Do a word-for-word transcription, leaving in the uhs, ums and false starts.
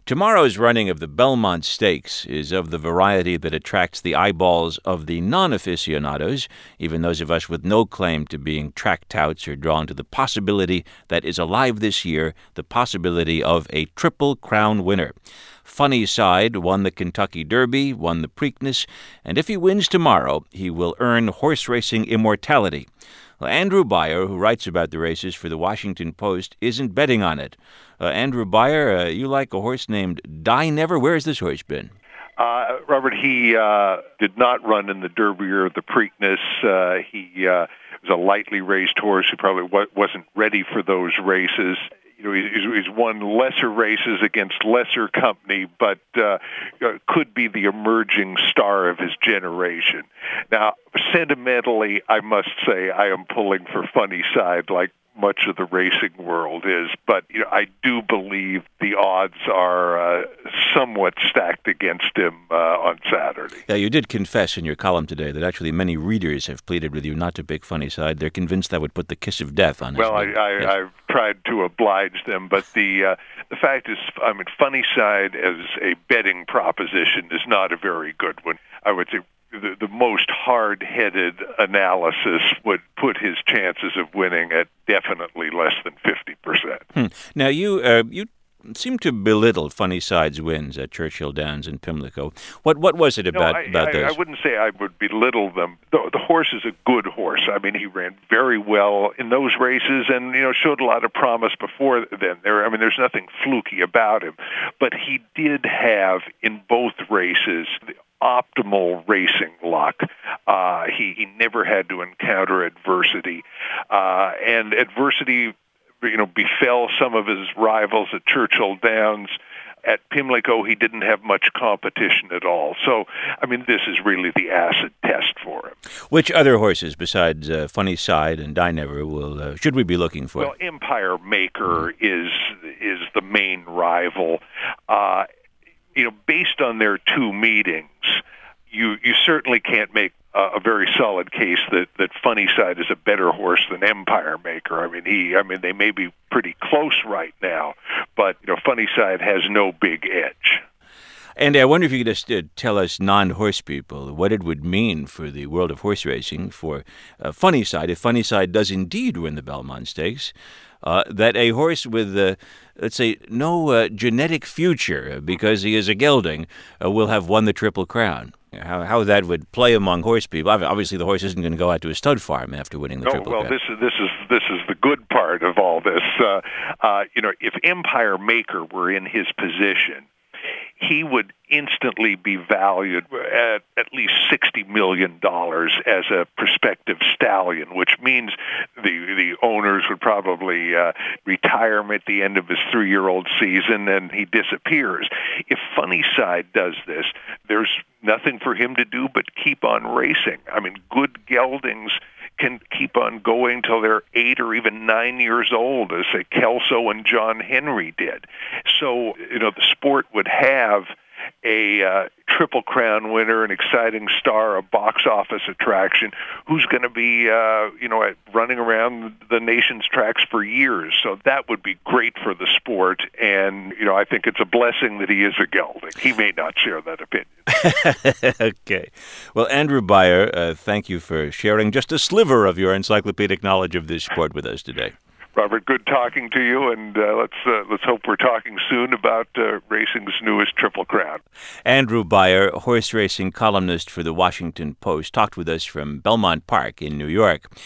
Tomorrow's running of the Belmont Stakes is of the variety that attracts the eyeballs of the non-aficionados. Even those of us with no claim to being track touts are drawn to the possibility that is alive this year, the possibility of a Triple Crown winner. Funny Cide won the Kentucky Derby, won the Preakness, and if he wins tomorrow, he will earn horse racing immortality. Well, Andrew Beyer, who writes about the races for the Washington Post, isn't betting on it. Uh, Andrew Beyer, uh, you like a horse named Die Never. Where has this horse been? Uh, Robert, he uh, did not run in the Derby or the Preakness. Uh, he uh, was a lightly raced horse who probably wa- wasn't ready for those races. You know, he's, he's won lesser races against lesser company, but uh, could be the emerging star of his generation. Now, sentimentally, I must say I am pulling for Funny Cide, like much of the racing world is, but you know, I do believe the odds are uh, somewhat stacked against him uh, on Saturday. Yeah, you did confess in your column today that actually many readers have pleaded with you not to pick Funny Cide. They're convinced that would put the kiss of death on his Well, I, I, yes. I've tried to oblige them, but the uh, the fact is, I mean, Funny Cide as a betting proposition is not a very good one. I would say The, the most hard-headed analysis would put his chances of winning at definitely less than fifty percent. Hmm. Now, you uh, you seem to belittle Funny Cide's wins at Churchill Downs and Pimlico. What what was it about, no, I, about I, those? I wouldn't say I would belittle them. The, the horse is a good horse. I mean, he ran very well in those races and, you know, showed a lot of promise before then. There, I mean, there's nothing fluky about him. But he did have, in both races, the optimal racing luck. Uh, he, he never had to encounter adversity. Uh, and adversity, you know, befell some of his rivals at Churchill Downs. At Pimlico, he didn't have much competition at all. So, I mean, this is really the acid test for him. Which other horses besides uh, Funny Cide and Die Never will uh, should we be looking for? Well, Empire Maker is is the main rival. Uh, you know, based on their two meetings, you you certainly can't make uh, a very solid case that, that Funny Cide is a better horse than Empire Maker. I mean, he, I mean, they may be pretty close right now, but you know, Funny Cide has no big edge. And I wonder if you could just uh, tell us non-horse people what it would mean for the world of horse racing for uh, Funny Cide, if Funny Cide does indeed win the Belmont Stakes, uh, that a horse with, uh, let's say, no uh, genetic future because he is a gelding uh, will have won the Triple Crown. How how that would play among horse people. Obviously, the horse isn't going to go out to a stud farm after winning the no, Triple well, Crown. this is this is this is the good part of all this. Uh, uh, you know, if Empire Maker were in his position, he would instantly be valued at at least sixty million dollars as a prospective stallion, which means the the owners would probably uh, retire him at the end of his three-year-old season and he disappears. If Funny Cide does this, there's nothing for him to do but keep on racing. I mean, good geldings can keep on going till they're eight or even nine years old, as say Kelso and John Henry did. So, you know, the sport would have a uh, Triple Crown winner, an exciting star, a box office attraction, who's going to be, uh, you know, running around the nation's tracks for years. So that would be great for the sport. And, you know, I think it's a blessing that he is a gelding. He may not share that opinion. Okay. Well, Andrew Beyer, uh, thank you for sharing just a sliver of your encyclopedic knowledge of this sport with us today. Robert, good talking to you, and uh, let's uh, let's hope we're talking soon about uh, racing's newest Triple Crown. Andrew Beyer, horse racing columnist for the Washington Post, talked with us from Belmont Park in New York.